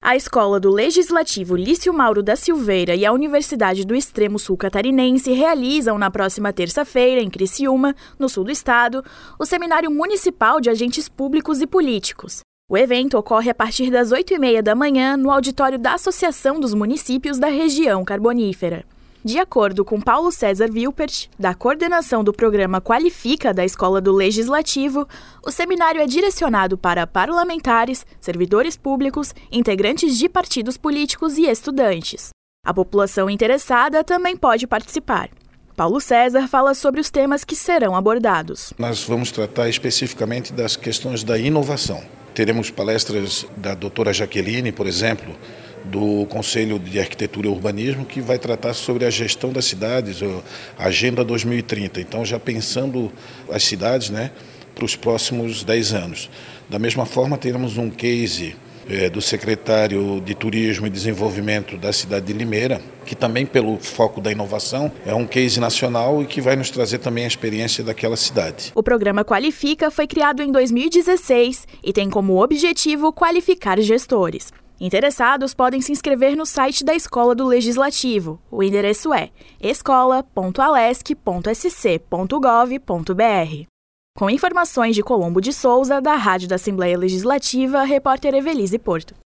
A Escola do Legislativo Lício Mauro da Silveira e a Universidade do Extremo Sul Catarinense realizam na próxima terça-feira, em Criciúma, no sul do estado, o Seminário Municipal de Agentes Públicos e Políticos. O evento ocorre a partir das 8h30 da manhã no auditório da Associação dos Municípios da Região Carbonífera. De acordo com Paulo César Wilpert, da coordenação do programa Qualifica da Escola do Legislativo, o seminário é direcionado para parlamentares, servidores públicos, integrantes de partidos políticos e estudantes. A população interessada também pode participar. Paulo César fala sobre os temas que serão abordados. Nós vamos tratar especificamente das questões da inovação. Teremos palestras da doutora Jaqueline, por exemplo, do Conselho de Arquitetura e Urbanismo, que vai tratar sobre a gestão das cidades, a Agenda 2030. Então, já pensando as cidades, para os próximos 10 anos. Da mesma forma, teremos um case do secretário de Turismo e Desenvolvimento da cidade de Limeira, que também, pelo foco da inovação, é um case nacional e que vai nos trazer também a experiência daquela cidade. O programa Qualifica foi criado em 2016 e tem como objetivo qualificar gestores. Interessados podem se inscrever no site da Escola do Legislativo. O endereço é escola.alesc.sc.gov.br. Com informações de Colombo de Souza, da Rádio da Assembleia Legislativa, repórter Evelise Porto.